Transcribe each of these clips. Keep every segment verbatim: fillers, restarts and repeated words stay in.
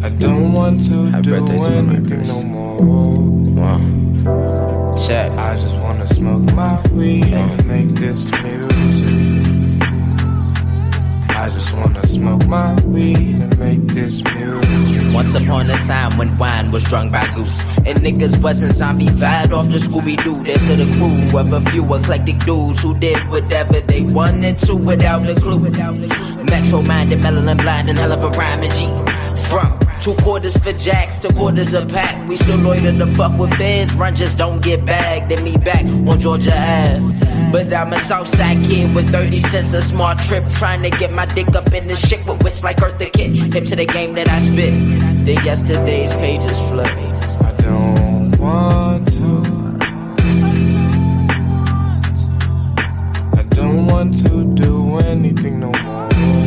I don't want to Happy do anything no more. Wow. Check. I just wanna smoke my weed yeah. and make this music. I just wanna smoke my weed and make this music. Once upon a time when wine was drunk by Goose and niggas wasn't zombie-fied off the Scooby-Doo. There's still a crew of a few eclectic dudes who did whatever they wanted to without a clue. Metro-minded, melanin-blind, and hell of a rhyming G. From two quarters for jacks to quarters a pack. We still loiter the fuck with feds. Run, just don't get bagged. And me back on Georgia Ave. But I'm a Southside kid with thirty cents a smart trip. Trying to get my dick up in the shit with wits like Eartha Kitt. Hip to the game that I spit. Then yesterday's pages flip. I don't want to. I don't want to do anything no more.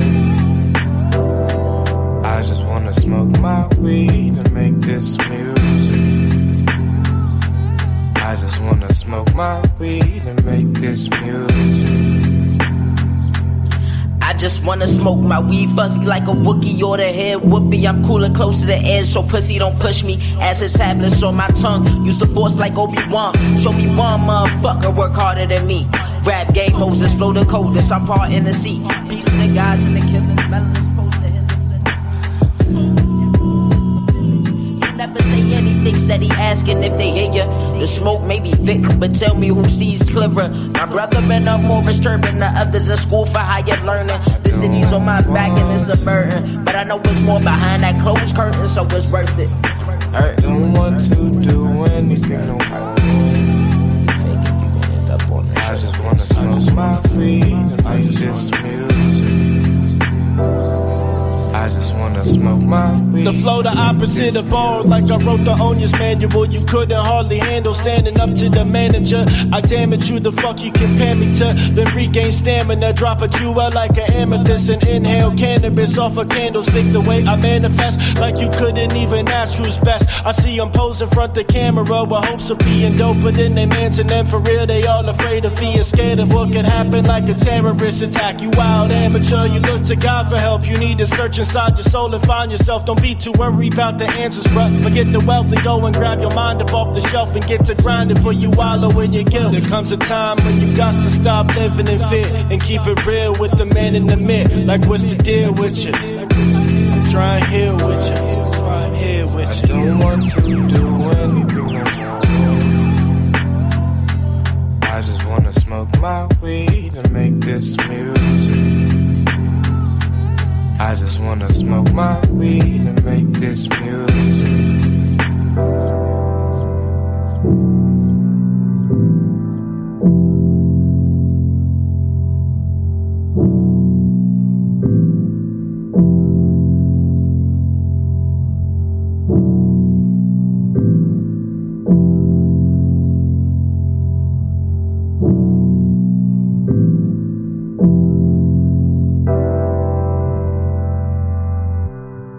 I just wanna smoke my weed and make this music. I just wanna smoke my weed and make this music. I just wanna smoke my weed fuzzy like a Wookie or the head whoopee. I'm cooler close to the edge so pussy don't push me. Acid tablets on my tongue, used to force like Obi-Wan. Show me one motherfucker work harder than me. Rap game Moses, flow the coldest, I'm part in the sea. Beats the guys and the killers, smelling this poster. Never say anything, steady asking if they hear ya. The smoke may be thick, but tell me who sees clearer. My brother and I'm more disturbing, the others in school for higher learning. The city's on my back and it's a burden, but I know it's more behind that closed curtain, so it's worth it. I don't want to do anything no more. I just wanna smoke my weed and make this music. I just wanna smoke my weed. The flow the opposite of bold, like I wrote the owner's manual. You couldn't hardly handle standing up to the manager. I damn it, you the fuck you compare me to. Then regain stamina, drop a jewel like an amethyst, and inhale cannabis off a candlestick. The way I manifest, like you couldn't even ask who's best. I see them pose in front the camera with hopes of being dope, but then they mans and them for real, they all afraid of being scared of what could happen, like a terrorist attack. You wild amateur, you look to God for help. You need to search inside your soul and find yourself. Don't be too worried about the answers, bruh. Forget the wealth and go and grab your mind up off the shelf and get to grinding for you wallow in your guilt. There comes a time when you got to stop living in fear and keep it real with the man in the mirror. Like what's the deal with you? I'm trying here with you. I'm trying here with you. I don't want to do anything no more. I just wanna smoke my weed and make this music. I just wanna smoke my weed and make this music.